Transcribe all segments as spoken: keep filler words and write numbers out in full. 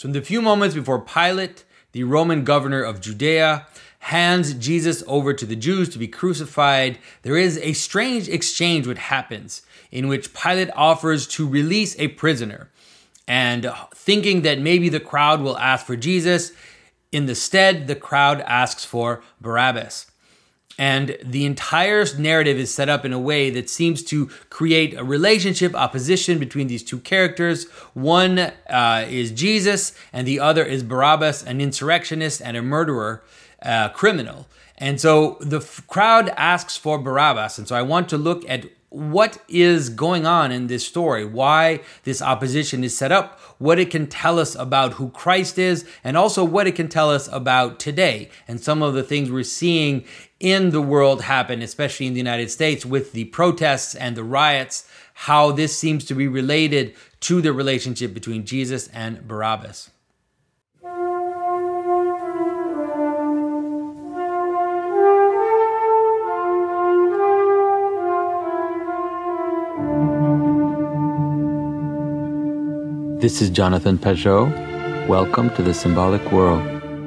So in the few moments before Pilate, the Roman governor of Judea, hands Jesus over to the Jews to be crucified, there is a strange exchange which happens in which Pilate offers to release a prisoner. And thinking that maybe the crowd will ask for Jesus, in the stead, the crowd asks for Barabbas. And the entire narrative is set up in a way that seems to create a relationship, opposition between these two characters. One uh, is Jesus, and the other is Barabbas, an insurrectionist and a murderer, uh, criminal. And so the f- crowd asks for Barabbas. And so I want to look at what is going on in this story, why this opposition is set up, what it can tell us about who Christ is, and also what it can tell us about today and some of the things we're seeing in the world happen, especially in the United States with the protests and the riots, how this seems to be related to the relationship between Jesus and Barabbas. This is Jonathan Pageau. Welcome to the Symbolic World.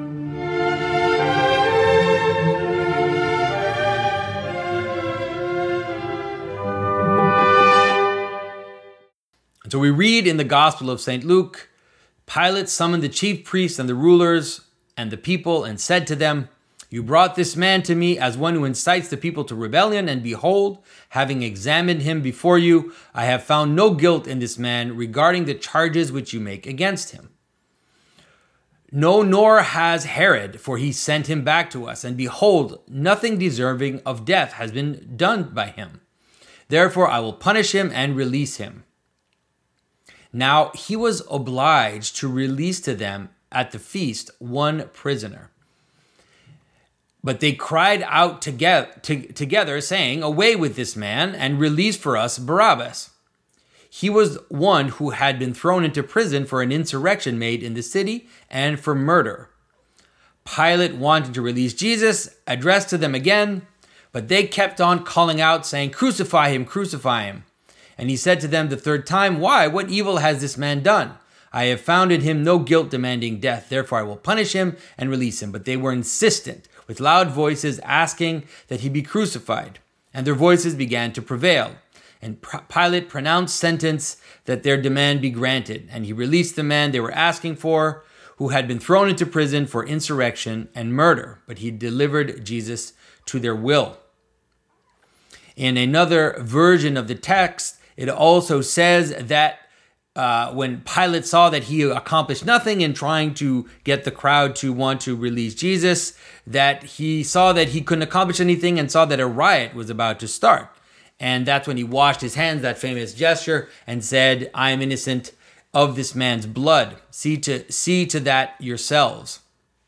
So we read in the Gospel of Saint Luke, Pilate summoned the chief priests and the rulers and the people and said to them, "You brought this man to me as one who incites the people to rebellion, and behold, having examined him before you, I have found no guilt in this man regarding the charges which you make against him. No, nor has Herod, for he sent him back to us, and behold, nothing deserving of death has been done by him. Therefore I will punish him and release him." Now he was obliged to release to them at the feast one prisoner. But they cried out together, to, together, saying, "Away with this man, and release for us Barabbas." He was one who had been thrown into prison for an insurrection made in the city and for murder. Pilate wanted to release Jesus, addressed to them again, but they kept on calling out, saying, "Crucify him, crucify him." And he said to them the third time, "Why? What evil has this man done? I have found in him no guilt demanding death. Therefore I will punish him and release him." But they were insistent, with loud voices asking that he be crucified. And their voices began to prevail. And Pilate pronounced sentence that their demand be granted. And he released the man they were asking for, who had been thrown into prison for insurrection and murder. But he delivered Jesus to their will. In another version of the text, it also says that Uh, when Pilate saw that he accomplished nothing in trying to get the crowd to want to release Jesus, that he saw that he couldn't accomplish anything and saw that a riot was about to start. And that's when he washed his hands, that famous gesture, and said, "I am innocent of this man's blood. See to, see to that yourselves."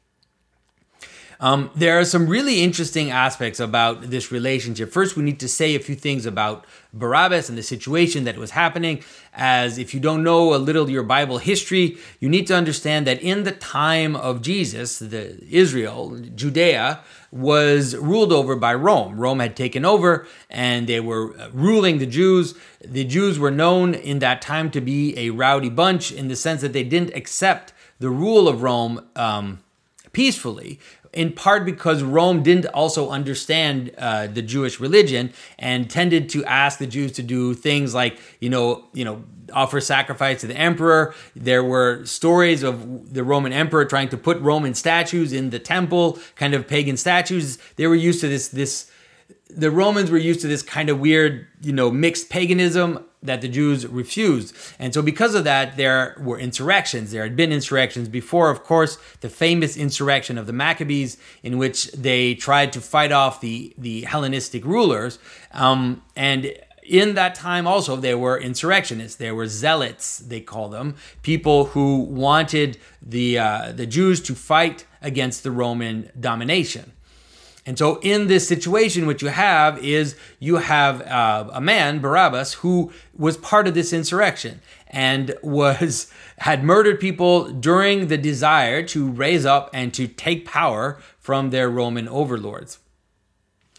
Um, there are some really interesting aspects about this relationship. First, we need to say a few things about Barabbas and the situation that was happening. As if you don't know a little your Bible history, you need to understand that in the time of Jesus, the Israel, Judea, was ruled over by Rome. Rome had taken over and they were ruling the Jews. The Jews were known in that time to be a rowdy bunch in the sense that they didn't accept the rule of Rome um, peacefully, in part because Rome didn't also understand uh, the Jewish religion and tended to ask the Jews to do things like, you know, you know, offer sacrifice to the emperor. There were stories of the Roman emperor trying to put Roman statues in the temple, kind of pagan statues. They were used to this, this, the Romans were used to this kind of weird, you know, mixed paganism that the Jews refused. And so because of that, there were insurrections. There had been insurrections before, of course, the famous insurrection of the Maccabees, in which they tried to fight off the, the Hellenistic rulers. Um, and in that time also, there were insurrectionists. There were zealots, they call them, people who wanted the uh, the Jews to fight against the Roman domination. And so in this situation, what you have is you have uh, a man, Barabbas, who was part of this insurrection and was had murdered people during the desire to raise up and to take power from their Roman overlords.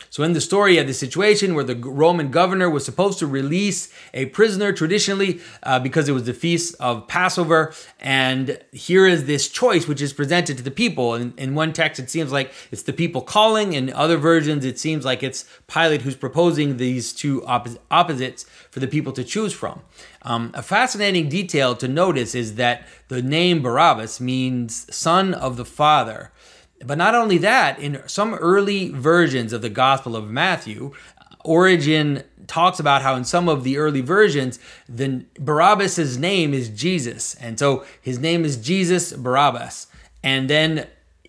So in the story, you had the situation where the Roman governor was supposed to release a prisoner traditionally uh, because it was the feast of Passover. And here is this choice which is presented to the people. In, in one text, it seems like it's the people calling. In other versions, it seems like it's Pilate who's proposing these two oppos- opposites for the people to choose from. Um, a fascinating detail to notice is that the name Barabbas means son of the Father. But not only that, in some early versions of the Gospel of Matthew, Origen talks about how in some of the early versions, the Barabbas' name is Jesus. And so his name is Jesus Barabbas. And then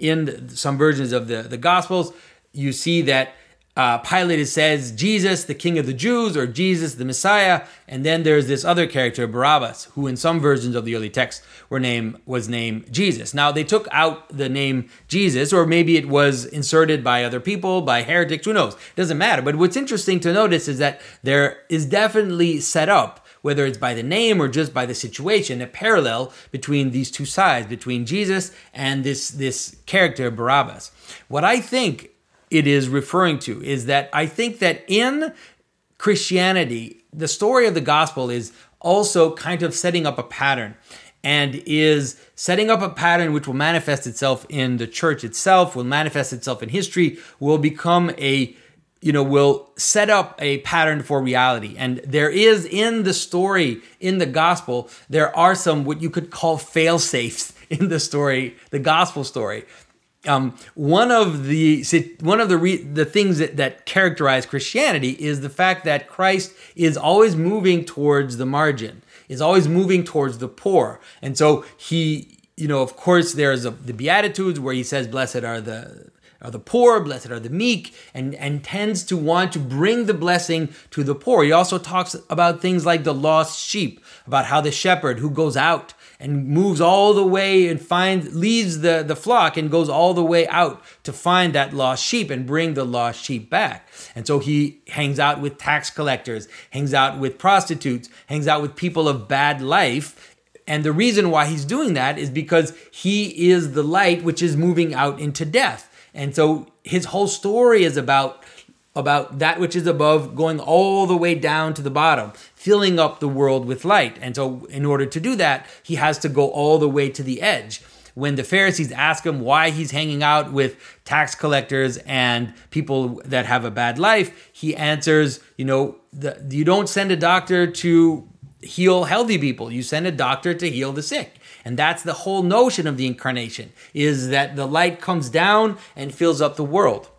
in some versions of the, the Gospels, you see that Uh, Pilate says Jesus, the King of the Jews, or Jesus, the Messiah, and then there's this other character, Barabbas, who in some versions of the early text were name was named Jesus. Now they took out the name Jesus, or maybe it was inserted by other people, by heretics, who knows? It doesn't matter. But what's interesting to notice is that there is definitely set up, whether it's by the name or just by the situation, a parallel between these two sides, between Jesus and this this character, Barabbas. What I think it is referring to is that I think that in Christianity, the story of the gospel is also kind of setting up a pattern, and is setting up a pattern which will manifest itself in the church itself, will manifest itself in history, will become a, you know, will set up a pattern for reality. And there is in the story, in the gospel, there are some what you could call fail-safes in the story, the gospel story. Um, one of the one of the re, the things that, that characterize Christianity is the fact that Christ is always moving towards the margin, is always moving towards the poor. And so he, you know, of course, there's a, the Beatitudes where he says, "Blessed are the are the poor, blessed are the meek," and, and tends to want to bring the blessing to the poor. He also talks about things like the lost sheep, about how the shepherd who goes out and moves all the way and finds, leaves the, the flock and goes all the way out to find that lost sheep and bring the lost sheep back. And so he hangs out with tax collectors, hangs out with prostitutes, hangs out with people of bad life. And the reason why he's doing that is because he is the light which is moving out into death. And so his whole story is about about that which is above going all the way down to the bottom, filling up the world with light. And so in order to do that, he has to go all the way to the edge. When the Pharisees ask him why he's hanging out with tax collectors and people that have a bad life, he answers, you know, the, you don't send a doctor to heal healthy people. You send a doctor to heal the sick. And that's the whole notion of the incarnation, is that the light comes down and fills up the world.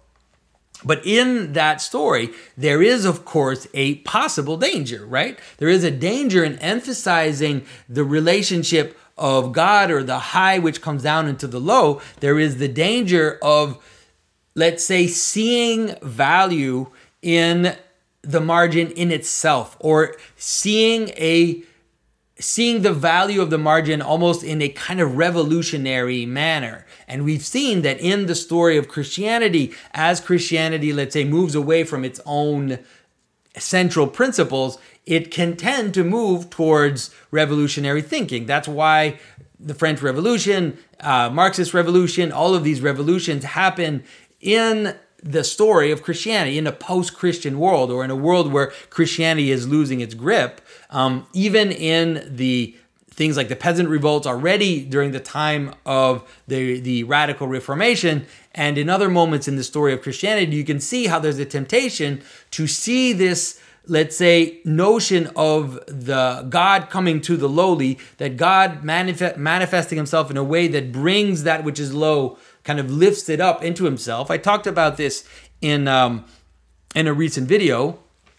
But in that story, there is, of course, a possible danger, right? There is a danger in emphasizing the relationship of God, or the high which comes down into the low. There is the danger of, let's say, seeing value in the margin in itself, or seeing a seeing the value of the margin almost in a kind of revolutionary manner. And we've seen that in the story of Christianity, as Christianity, let's say, moves away from its own central principles, it can tend to move towards revolutionary thinking. That's why the French Revolution, uh, Marxist Revolution, all of these revolutions happen in the story of Christianity, in a post-Christian world, or in a world where Christianity is losing its grip. Um, even in the things like the peasant revolts already during the time of the, the radical Reformation, and in other moments in the story of Christianity, you can see how there's a temptation to see this, let's say, notion of the God coming to the lowly, that God manif- manifesting himself in a way that brings that which is low, kind of lifts it up into himself. I talked about this in um, in a recent video,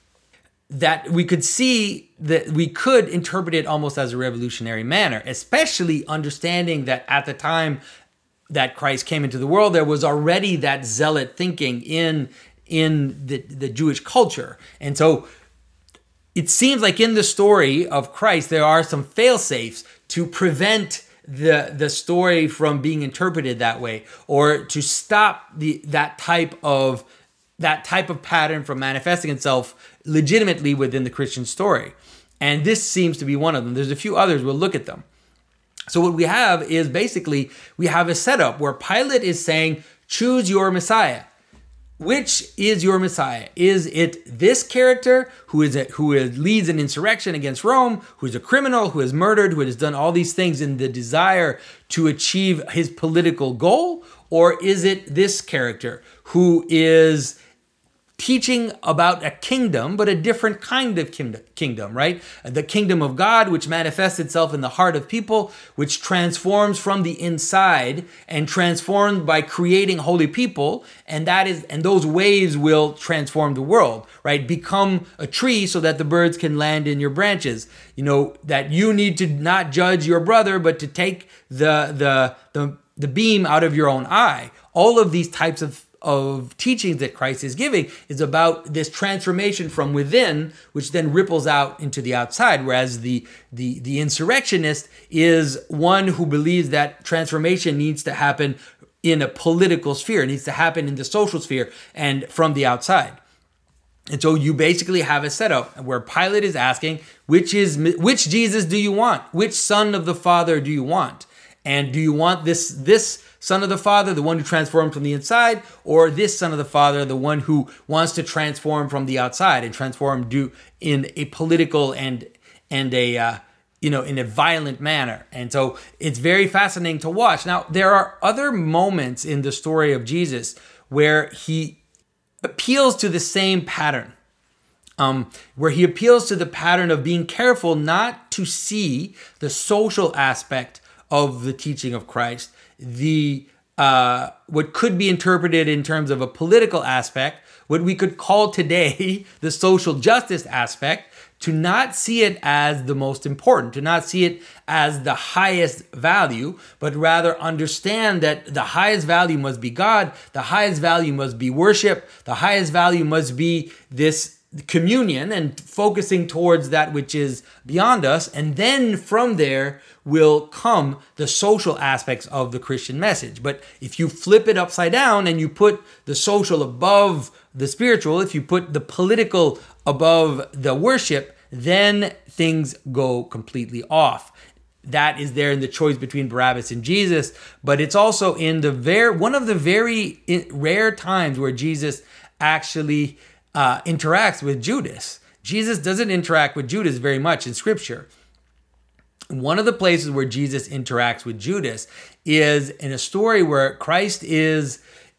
that we could see that we could interpret it almost as a revolutionary manner, especially understanding that at the time that Christ came into the world, there was already that zealot thinking in in the, the Jewish culture. And so it seems like in the story of Christ, there are some fail-safes to prevent the the story from being interpreted that way, or to stop the that type of that type of pattern from manifesting itself legitimately within the Christian story. And this seems to be one of them. There's a few others. We'll look at them. So what we have is basically, we have a setup where Pilate is saying, choose your Messiah. which is your Messiah? Is it this character who is a, who is, leads an insurrection against Rome, who is a criminal, who has murdered, who has done all these things in the desire to achieve his political goal? Or is it this character who is teaching about a kingdom, but a different kind of kingdom, right? The kingdom of God, which manifests itself in the heart of people, which transforms from the inside and transformed by creating holy people. And that is, and those waves will transform the world, right? Become a tree so that the birds can land in your branches. You know, that you need to not judge your brother, but to take the, the, the, the beam out of your own eye. All of these types of of teachings that Christ is giving is about this transformation from within, which then ripples out into the outside. Whereas the, the, the insurrectionist is one who believes that transformation needs to happen in a political sphere, it needs to happen in the social sphere and from the outside. And so you basically have a setup where Pilate is asking, which is which Jesus do you want? Which son of the Father do you want? And do you want this this Son of the Father, the one who transformed from the inside, or this Son of the Father, the one who wants to transform from the outside and transform do in a political and and a uh, you know in a violent manner? And so it's very fascinating to watch. Now there are other moments in the story of Jesus where he appeals to the same pattern, um, where he appeals to the pattern of being careful not to see the social aspect of the teaching of Christ, the uh, what could be interpreted in terms of a political aspect, what we could call today the social justice aspect, to not see it as the most important, to not see it as the highest value, but rather understand that the highest value must be God, the highest value must be worship, the highest value must be this communion and focusing towards that which is beyond us. And then from there will come the social aspects of the Christian message. But if you flip it upside down and you put the social above the spiritual, if you put the political above the worship, then things go completely off. That is there in the choice between Barabbas and Jesus, but it's also in the very one of the very rare times where Jesus actually Uh, interacts with Judas. Jesus doesn't interact with Judas very much in Scripture. One of the places where Jesus interacts with Judas is in a story where Christ is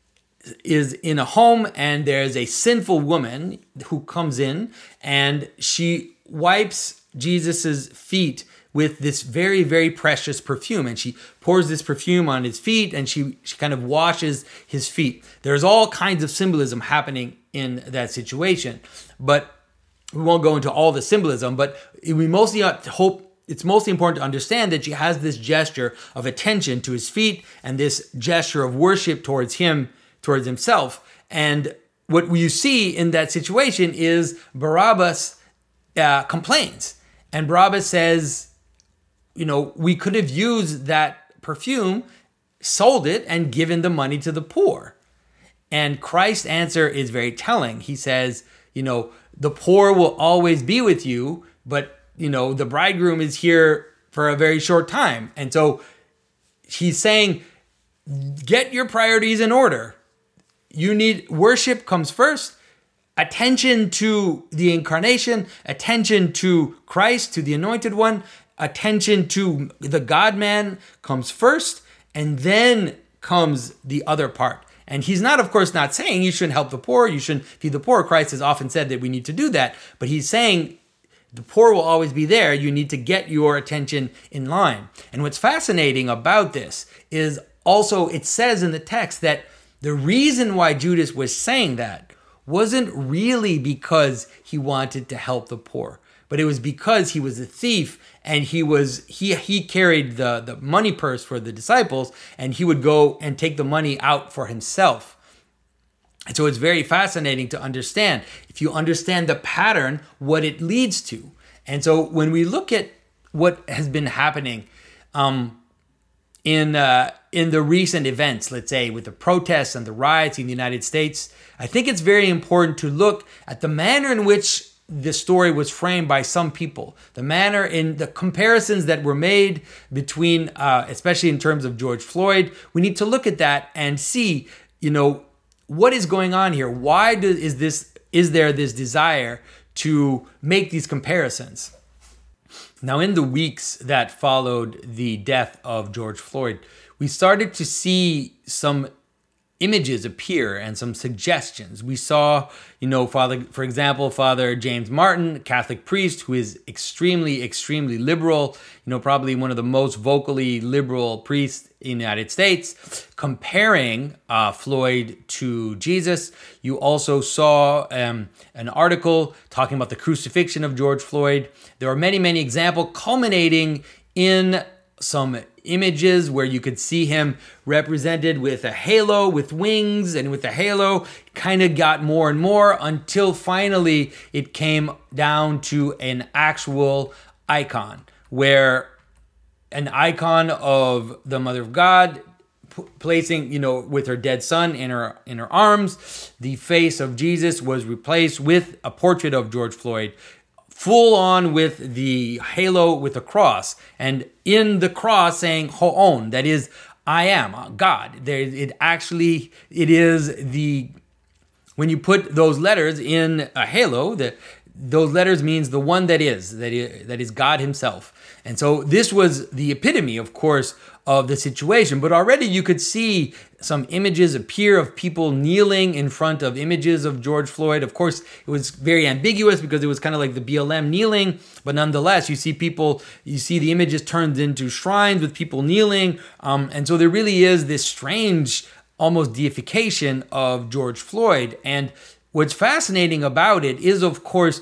is in a home and there's a sinful woman who comes in and she wipes Jesus's feet with this very, very precious perfume. And she pours this perfume on his feet and she, she kind of washes his feet. There's all kinds of symbolism happening in that situation. But we won't go into all the symbolism, but we mostly hope it's mostly important to understand that she has this gesture of attention to his feet and this gesture of worship towards him, towards himself. And what you see in that situation is Barabbas uh, complains. And Barabbas says, you know, we could have used that perfume, sold it, and given the money to the poor. And Christ's answer is very telling. He says, you know, the poor will always be with you, but, you know, the bridegroom is here for a very short time. And so he's saying, get your priorities in order. You need, worship comes first, attention to the incarnation, attention to Christ, to the anointed one, attention to the God-man comes first, and then comes the other part. And he's not, of course, not saying you shouldn't help the poor, you shouldn't feed the poor. Christ has often said that we need to do that. But he's saying the poor will always be there. You need to get your attention in line. And what's fascinating about this is also it says in the text that the reason why Judas was saying that wasn't really because he wanted to help the poor, but it was because he was a thief and he was he he carried the, the money purse for the disciples, and he would go and take the money out for himself. And so it's very fascinating to understand, if you understand the pattern, what it leads to. And so when we look at what has been happening um, in uh, in the recent events, let's say with the protests and the riots in the United States, I think it's very important to look at the manner in which the story was framed by some people, the manner in the comparisons that were made between, uh, especially in terms of George Floyd. We need to look at that and see, you know, what is going on here? Why do, is this is there this desire to make these comparisons? Now, in the weeks that followed the death of George Floyd, we started to see some images appear and some suggestions. We saw, you know, Father, for example, Father James Martin, Catholic priest, who is extremely, extremely liberal, you know, probably one of the most vocally liberal priests in the United States, comparing uh, Floyd to Jesus. You also saw um, an article talking about the crucifixion of George Floyd. There are many, many examples culminating in some images where you could see him represented with a halo, with wings, and with the halo kind of got more and more until finally it came down to an actual icon, where an icon of the Mother of God p- placing, you know, with her dead son in her in her arms. The face of Jesus was replaced with a portrait of George Floyd, full on with the halo with the cross, and in the cross saying Ho'on, that is, I am God. There, it actually, it is the, when you put those letters in a halo, that those letters means the one that is, that is, that is God himself. And so this was the epitome, of course, of the situation. But already you could see some images appear of people kneeling in front of images of George Floyd. Of course, it was very ambiguous because it was kind of like the B L M kneeling. But nonetheless, you see people, you see the images turned into shrines with people kneeling. Um, and so there really is this strange, almost deification of George Floyd. And what's fascinating about it is, of course,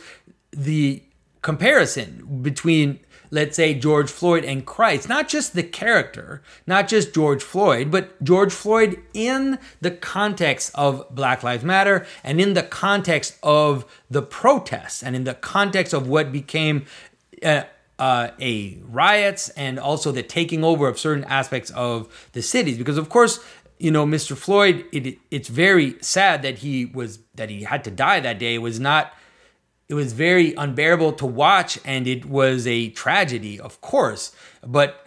the comparison between, let's say, George Floyd and Christ. Not just the character, not just George Floyd, but George Floyd in the context of Black Lives Matter and in the context of the protests and in the context of what became uh, uh, a riots and also the taking over of certain aspects of the cities. Because, of course, you know, Mister Floyd, it, it's very sad that he was that he had to die that day. It was not It was very unbearable to watch, and it was a tragedy, of course. But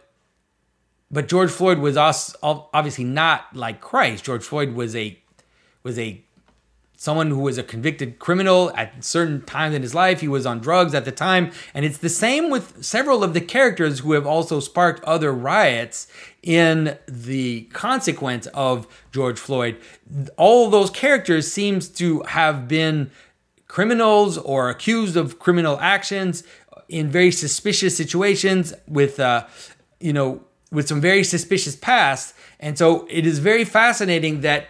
but George Floyd was obviously not like Christ. George Floyd was a was a someone who was a convicted criminal at certain times in his life. He was on drugs at the time, and it's the same with several of the characters who have also sparked other riots in the consequence of George Floyd. All those characters seems to have been criminals or accused of criminal actions in very suspicious situations with, uh, you know, with some very suspicious past. And so it is very fascinating that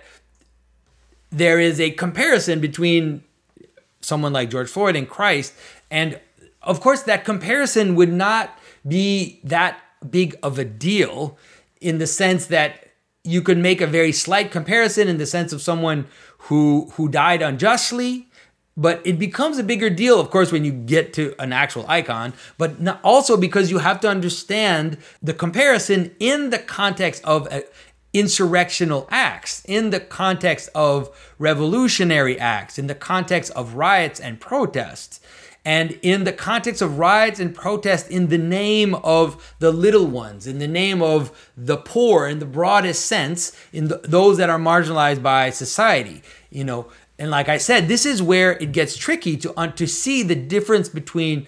there is a comparison between someone like George Floyd and Christ. And of course, that comparison would not be that big of a deal in the sense that you could make a very slight comparison in the sense of someone who, who died unjustly. But it becomes a bigger deal, of course, when you get to an actual icon, but also because you have to understand the comparison in the context of uh, insurrectional acts, in the context of revolutionary acts, in the context of riots and protests, and in the context of riots and protests in the name of the little ones, in the name of the poor, in the broadest sense, in the, those that are marginalized by society, you know. And like I said, this is where it gets tricky to, uh, to see the difference between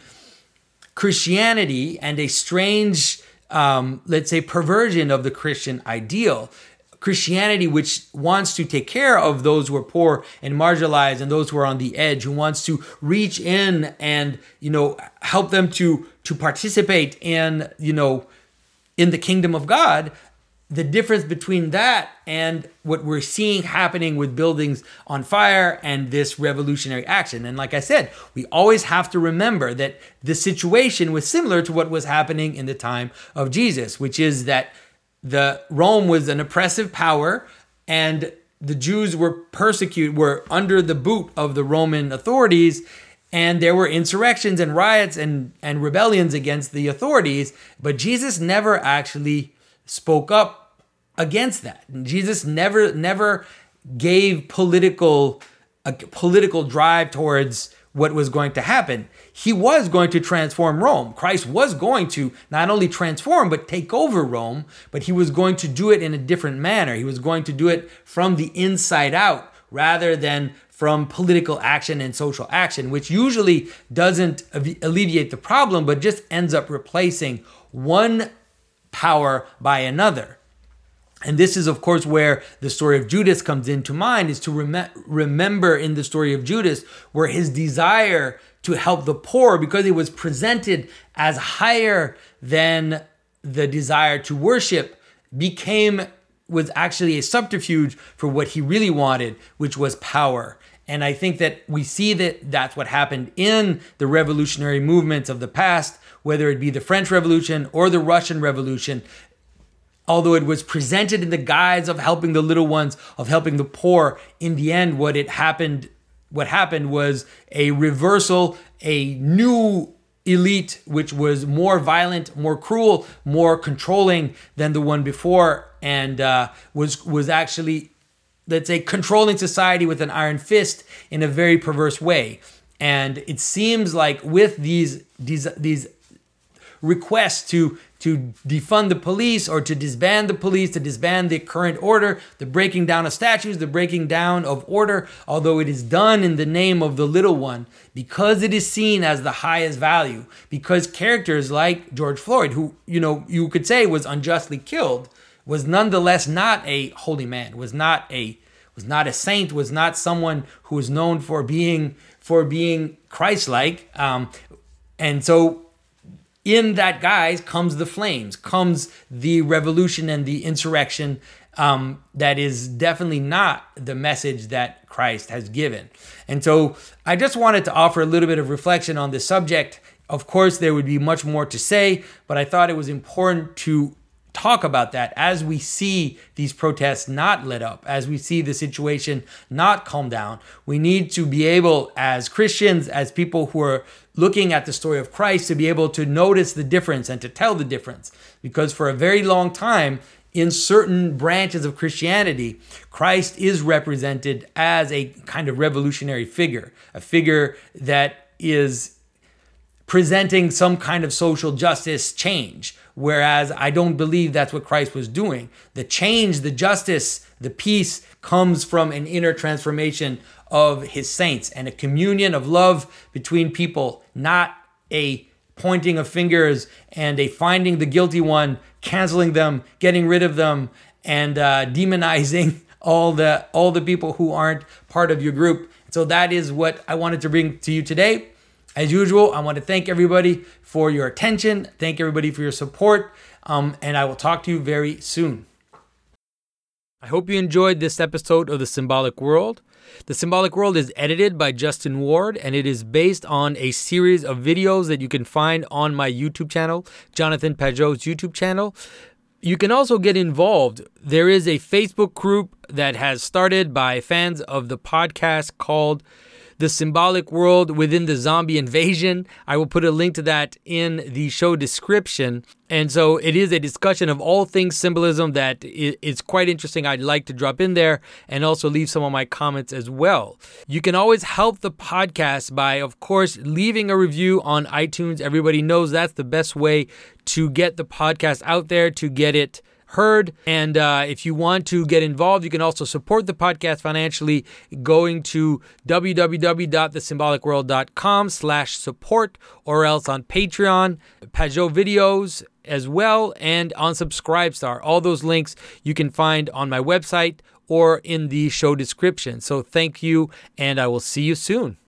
Christianity and a strange, um, let's say, perversion of the Christian ideal. Christianity, which wants to take care of those who are poor and marginalized and those who are on the edge, who wants to reach in and, you know, help them to, to participate in, you know, in the kingdom of God. The difference between that and what we're seeing happening with buildings on fire and this revolutionary action. And like I said, we always have to remember that the situation was similar to what was happening in the time of Jesus, which is that the Rome was an oppressive power and the Jews were persecuted, were under the boot of the Roman authorities. And there were insurrections and riots and, and rebellions against the authorities. But Jesus never actually spoke up against that. And Jesus never, never gave political, a political drive towards what was going to happen. He was going to transform Rome. Christ was going to not only transform, but take over Rome, but he was going to do it in a different manner. He was going to do it from the inside out rather than from political action and social action, which usually doesn't alleviate the problem, but just ends up replacing one power by another. And this is, of course, where the story of Judas comes into mind, is to rem- remember in the story of Judas where his desire to help the poor, because it was presented as higher than the desire to worship, became, was actually a subterfuge for what he really wanted, which was power. And I think that we see that that's what happened in the revolutionary movements of the past, whether it be the French Revolution or the Russian Revolution. Although it was presented in the guise of helping the little ones, of helping the poor, in the end, what it happened, what happened was a reversal, a new elite, which was more violent, more cruel, more controlling than the one before, and uh, was was actually, let's say, controlling society with an iron fist in a very perverse way. And it seems like with these these these requests to to defund the police or to disband the police, to disband the current order, the breaking down of statues, the breaking down of order, although it is done in the name of the little one, because it is seen as the highest value, because characters like George Floyd, who, you know, you could say was unjustly killed, was nonetheless not a holy man, was not a was not a saint, was not someone who was known for being for being Christ-like, um, and so in that guise comes the flames, comes the revolution and the insurrection. Um, that is definitely not the message that Christ has given. And so I just wanted to offer a little bit of reflection on this subject. Of course, there would be much more to say, but I thought it was important to talk about that as we see these protests not let up, as we see the situation not calm down. We need to be able, as Christians, as people who are looking at the story of Christ, to be able to notice the difference and to tell the difference. Because for a very long time, in certain branches of Christianity, Christ is represented as a kind of revolutionary figure, a figure that is presenting some kind of social justice change. Whereas I don't believe that's what Christ was doing. The change, the justice, the peace comes from an inner transformation of his saints and a communion of love between people, not a pointing of fingers and a finding the guilty one, canceling them, getting rid of them, and uh, demonizing all the all the people who aren't part of your group. So that is what I wanted to bring to you today. As usual, I want to thank everybody for your attention. Thank everybody for your support. Um, and I will talk to you very soon. I hope you enjoyed this episode of The Symbolic World. The Symbolic World is edited by Justin Ward, and it is based on a series of videos that you can find on my YouTube channel, Jonathan Pageau's YouTube channel. You can also get involved. There is a Facebook group that has started by fans of the podcast called The Symbolic World Within the Zombie Invasion. I will put a link to that in the show description. And so it is a discussion of all things symbolism that is quite interesting. I'd like to drop in there and also leave some of my comments as well. You can always help the podcast by, of course, leaving a review on iTunes. Everybody knows that's the best way to get the podcast out there, to get it heard. And uh, if you want to get involved, you can also support the podcast financially going to www.thesymbolicworld.com slash support, or else on Patreon, Pageau videos as well, and on Subscribestar. All those links you can find on my website or in the show description. So thank you, and I will see you soon.